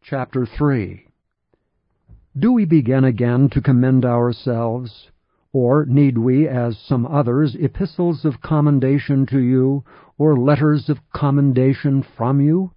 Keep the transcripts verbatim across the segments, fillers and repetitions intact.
Chapter three. Do we begin again to commend ourselves? Or need we, as some others, epistles of commendation to you, or letters of commendation from you?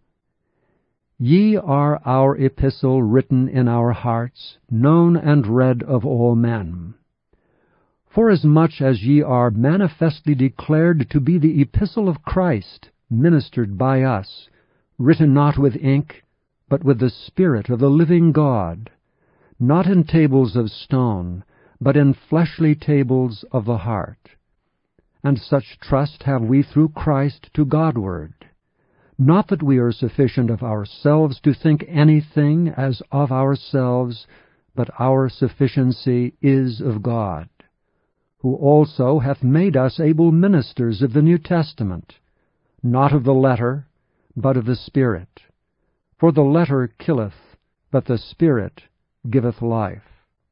Ye are our epistle written in our hearts, known and read of all men. Forasmuch as ye are manifestly declared to be the epistle of Christ, ministered by us, written not with ink, but with the Spirit of the living God, not in tables of stone, but in fleshly tables of the heart. And such trust have we through Christ to Godward. Not that we are sufficient of ourselves to think anything as of ourselves, but our sufficiency is of God, who also hath made us able ministers of the New Testament, not of the letter, but of the Spirit. For the letter killeth, but the Spirit giveth life.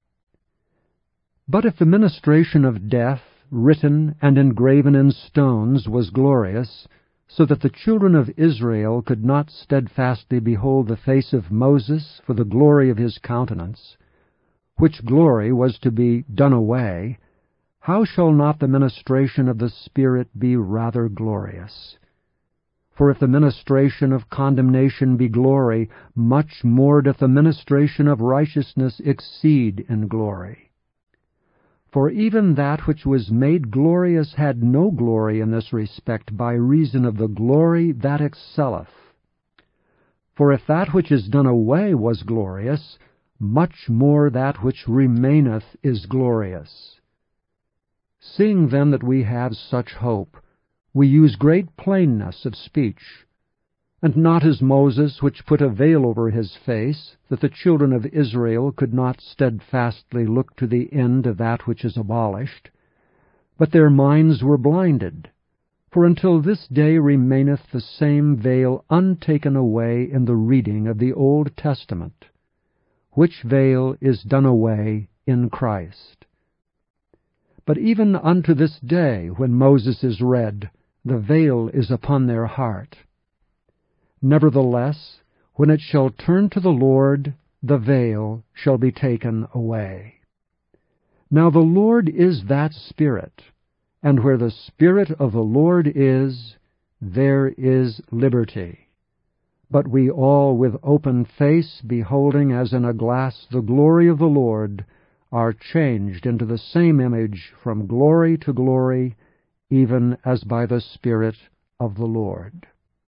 But if the ministration of death, written and engraven in stones, was glorious, so that the children of Israel could not steadfastly behold the face of Moses for the glory of his countenance, which glory was to be done away, how shall not the ministration of the Spirit be rather glorious? For if the ministration of condemnation be glory, much more doth the ministration of righteousness exceed in glory. For even that which was made glorious had no glory in this respect by reason of the glory that excelleth. For if that which is done away was glorious, much more that which remaineth is glorious. Seeing then that we have such hope, we use great plainness of speech, and not as Moses, which put a veil over his face, that the children of Israel could not steadfastly look to the end of that which is abolished, but their minds were blinded. For until this day remaineth the same veil untaken away in the reading of the Old Testament, which veil is done away in Christ. But even unto this day, when Moses is read, the veil is upon their heart. Nevertheless, when it shall turn to the Lord, the veil shall be taken away. Now the Lord is that Spirit, and where the Spirit of the Lord is, there is liberty. But we all with open face, beholding as in a glass the glory of the Lord, are changed into the same image from glory to glory, even as by the Spirit of the Lord.